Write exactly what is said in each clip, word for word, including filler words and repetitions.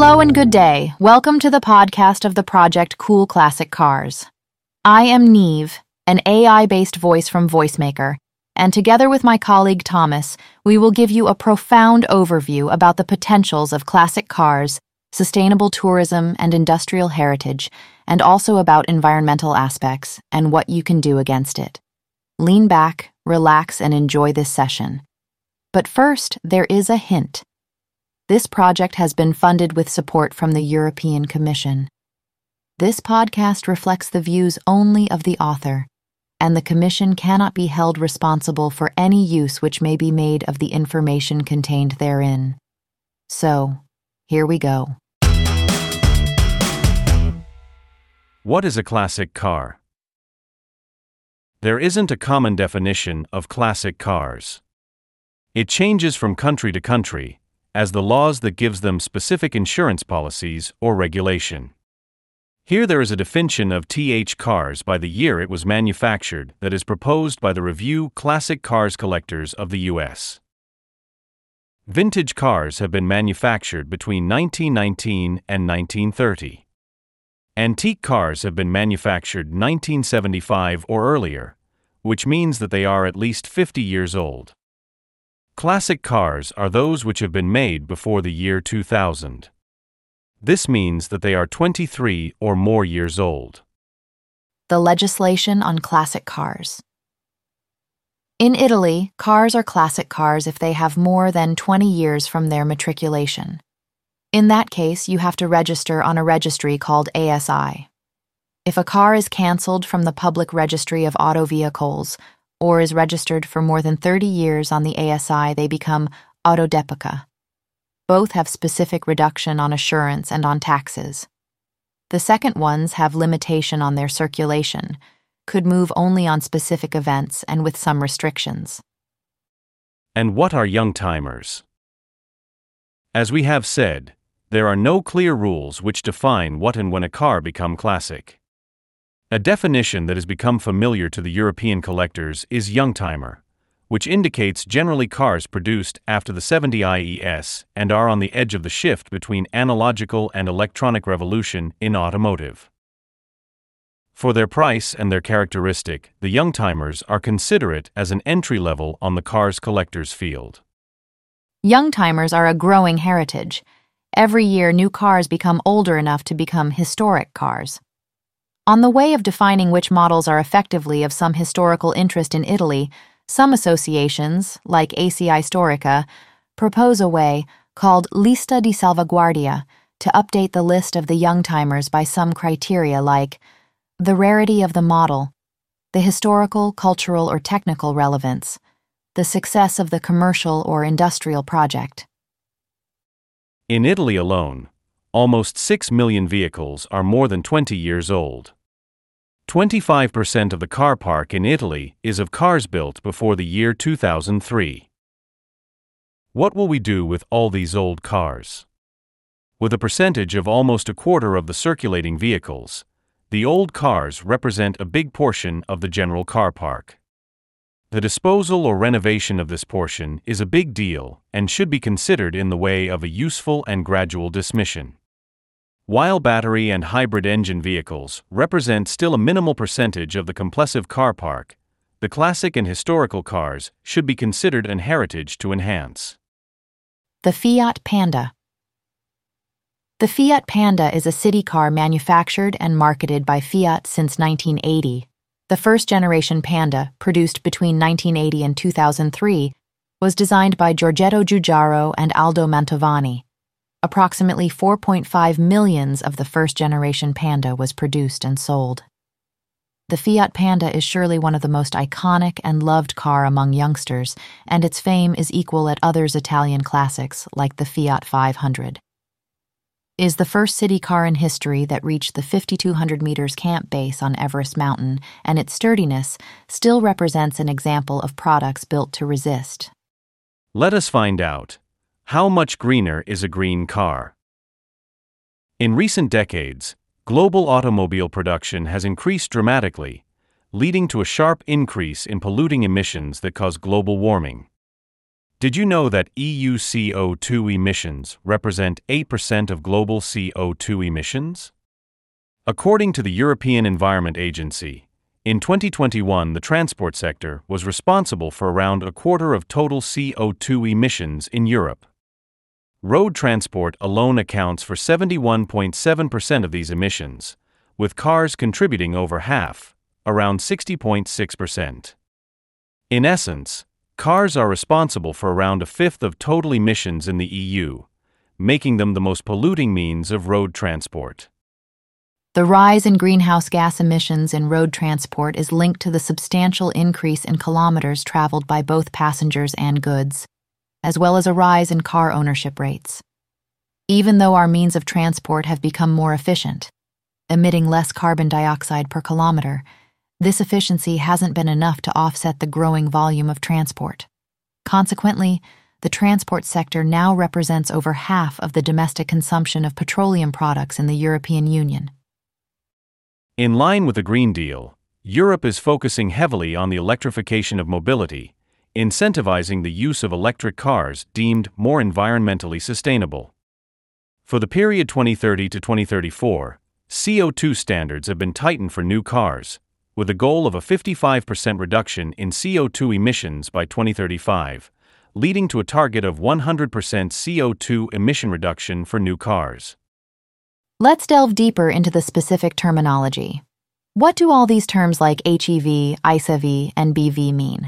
Hello and good day. Welcome to the podcast of the project Cool Classic Cars. I am Neve, an A I-based voice from VoiceMaker, and together with my colleague Thomas, we will give you a profound overview about the potentials of classic cars, sustainable tourism, and industrial heritage, and also about environmental aspects and what you can do against it. Lean back, relax, and enjoy this session. But first, there is a hint. This project has been funded with support from the European Commission. This podcast reflects the views only of the author, and the Commission cannot be held responsible for any use which may be made of the information contained therein. So, here we go. What is a classic car? There isn't a common definition of classic cars. It changes from country to country, as the laws that gives them specific insurance policies or regulation. Here there is a definition of T H cars by the year it was manufactured that is proposed by the review Classic Cars Collectors of the U S Vintage cars have been manufactured between nineteen nineteen and nineteen thirty. Antique cars have been manufactured nineteen seventy-five or earlier, which means that they are at least fifty years old. Classic cars are those which have been made before the year two thousand. This means that they are twenty-three or more years old. The legislation on classic cars. In Italy, cars are classic cars if they have more than twenty years from their matriculation. In that case, you have to register on a registry called A S I. If a car is cancelled from the Public Registry of Auto Vehicles, or is registered for more than thirty years on the A S I, they become autodepica. Both have specific reduction on assurance and on taxes. The second ones have limitation on their circulation, could move only on specific events and with some restrictions. And what are young timers? As we have said, there are no clear rules which define what and when a car become classic. A definition that has become familiar to the European collectors is youngtimer, which indicates generally cars produced after the seventy I E S and are on the edge of the shift between analogical and electronic revolution in automotive. For their price and their characteristic, the youngtimers are considerate as an entry level on the cars collectors field. Youngtimers are a growing heritage. Every year, new cars become older enough to become historic cars. On the way of defining which models are effectively of some historical interest in Italy, some associations, like A C I Storica, propose a way called Lista di Salvaguardia to update the list of the youngtimers by some criteria like the rarity of the model, the historical, cultural, or technical relevance, the success of the commercial or industrial project. In Italy alone, almost six million vehicles are more than twenty years old. twenty-five percent of the car park in Italy is of cars built before the year two thousand three. What will we do with all these old cars? With a percentage of almost a quarter of the circulating vehicles, the old cars represent a big portion of the general car park. The disposal or renovation of this portion is a big deal and should be considered in the way of a useful and gradual dismission. While battery and hybrid engine vehicles represent still a minimal percentage of the compulsive car park, the classic and historical cars should be considered an heritage to enhance. The Fiat Panda. The Fiat Panda is a city car manufactured and marketed by Fiat since nineteen eighty. The first-generation Panda, produced between nineteen eighty and two thousand three, was designed by Giorgetto Giugiaro and Aldo Mantovani. Approximately four point five millions of the first-generation Panda was produced and sold. The Fiat Panda is surely one of the most iconic and loved car among youngsters, and its fame is equal at others Italian classics like the Fiat five hundred. Is the first city car in history that reached the fifty-two hundred meters camp base on Everest Mountain, and its sturdiness still represents an example of products built to resist. Let us find out. How much greener is a green car? In recent decades, global automobile production has increased dramatically, leading to a sharp increase in polluting emissions that cause global warming. Did you know that E U C O two emissions represent eight percent of global C O two emissions? According to the European Environment Agency, in twenty twenty-one the transport sector was responsible for around a quarter of total C O two emissions in Europe. Road transport alone accounts for seventy-one point seven percent of these emissions, with cars contributing over half, around sixty point six percent. In essence, cars are responsible for around a fifth of total emissions in the E U, making them the most polluting means of road transport. The rise in greenhouse gas emissions in road transport is linked to the substantial increase in kilometers traveled by both passengers and goods, as well as a rise in car ownership rates. Even though our means of transport have become more efficient, emitting less carbon dioxide per kilometer, this efficiency hasn't been enough to offset the growing volume of transport. Consequently, the transport sector now represents over half of the domestic consumption of petroleum products in the European Union. In line with the Green Deal, Europe is focusing heavily on the electrification of mobility, incentivizing the use of electric cars deemed more environmentally sustainable. For the period twenty thirty to twenty thirty-four, C O two standards have been tightened for new cars, with a goal of a fifty-five percent reduction in C O two emissions by twenty thirty-five, leading to a target of one hundred percent C O two emission reduction for new cars. Let's delve deeper into the specific terminology. What do all these terms like H E V, I C E V, and B V mean?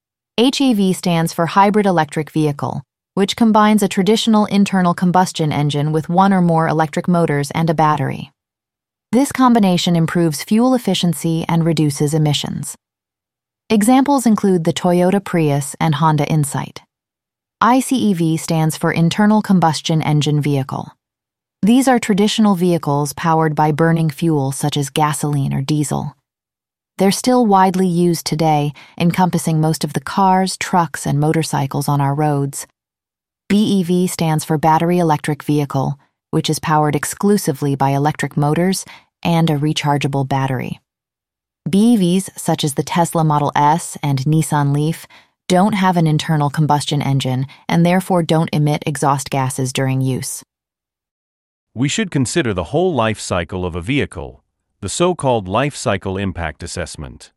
H E V stands for Hybrid Electric Vehicle, which combines a traditional internal combustion engine with one or more electric motors and a battery. This combination improves fuel efficiency and reduces emissions. Examples include the Toyota Prius and Honda Insight. I C E V stands for Internal Combustion Engine Vehicle. These are traditional vehicles powered by burning fuel such as gasoline or diesel. They're still widely used today, encompassing most of the cars, trucks, and motorcycles on our roads. B E V stands for Battery Electric Vehicle, which is powered exclusively by electric motors and a rechargeable battery. B E Vs, such as the Tesla Model S and Nissan Leaf, don't have an internal combustion engine and therefore don't emit exhaust gases during use. We should consider the whole life cycle of a vehicle, the so-called life cycle impact assessment.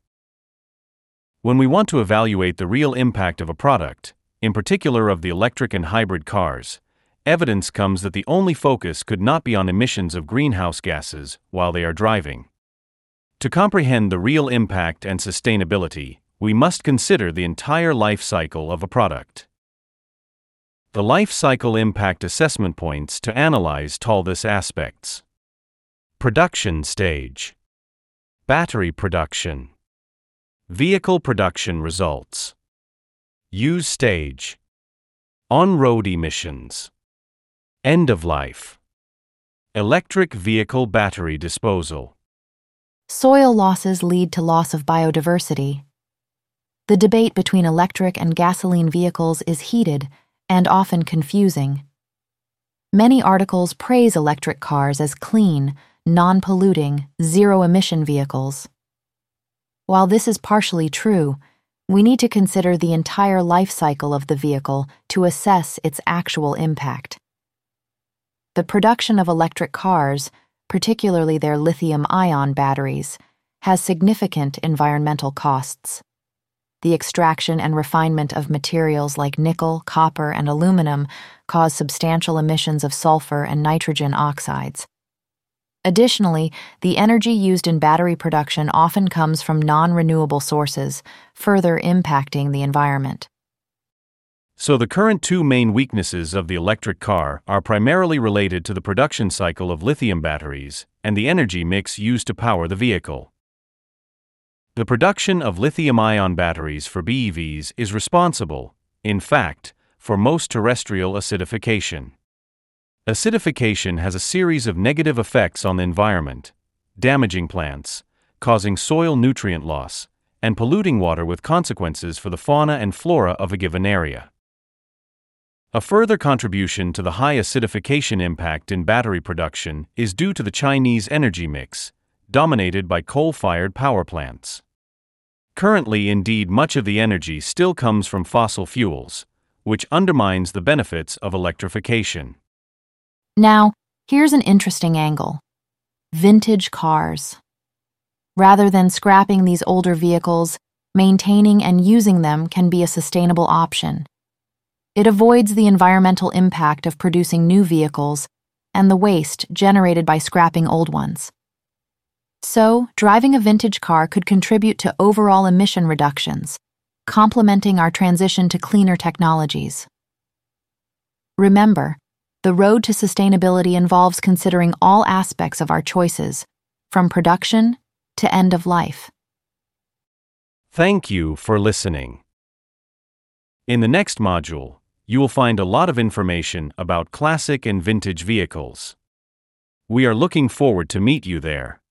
When we want to evaluate the real impact of a product, in particular of the electric and hybrid cars, evidence comes that the only focus could not be on emissions of greenhouse gases while they are driving. To comprehend the real impact and sustainability, we must consider the entire life cycle of a product. The life cycle impact assessment points to analyze all these aspects. Production stage. Battery production. Vehicle production results. Use stage. On-road emissions. End of life. Electric vehicle battery disposal. Soil losses lead to loss of biodiversity. The debate between electric and gasoline vehicles is heated and often confusing. Many articles praise electric cars as clean, non-polluting, zero-emission vehicles. While this is partially true, we need to consider the entire life cycle of the vehicle to assess its actual impact. The production of electric cars, particularly their lithium-ion batteries, has significant environmental costs. The extraction and refinement of materials like nickel, copper, and aluminum cause substantial emissions of sulfur and nitrogen oxides. Additionally, the energy used in battery production often comes from non-renewable sources, further impacting the environment. So the current two main weaknesses of the electric car are primarily related to the production cycle of lithium batteries and the energy mix used to power the vehicle. The production of lithium-ion batteries for B E Vs is responsible, in fact, for most terrestrial acidification. Acidification has a series of negative effects on the environment, damaging plants, causing soil nutrient loss, and polluting water with consequences for the fauna and flora of a given area. A further contribution to the high acidification impact in battery production is due to the Chinese energy mix, dominated by coal-fired power plants. Currently, indeed, much of the energy still comes from fossil fuels, which undermines the benefits of electrification. Now, here's an interesting angle: vintage cars. Rather than scrapping these older vehicles, maintaining and using them can be a sustainable option. It avoids the environmental impact of producing new vehicles and the waste generated by scrapping old ones. So, driving a vintage car could contribute to overall emission reductions, complementing our transition to cleaner technologies. Remember, the road to sustainability involves considering all aspects of our choices, from production to end of life. Thank you for listening. In the next module, you will find a lot of information about classic and vintage vehicles. We are looking forward to meet you there.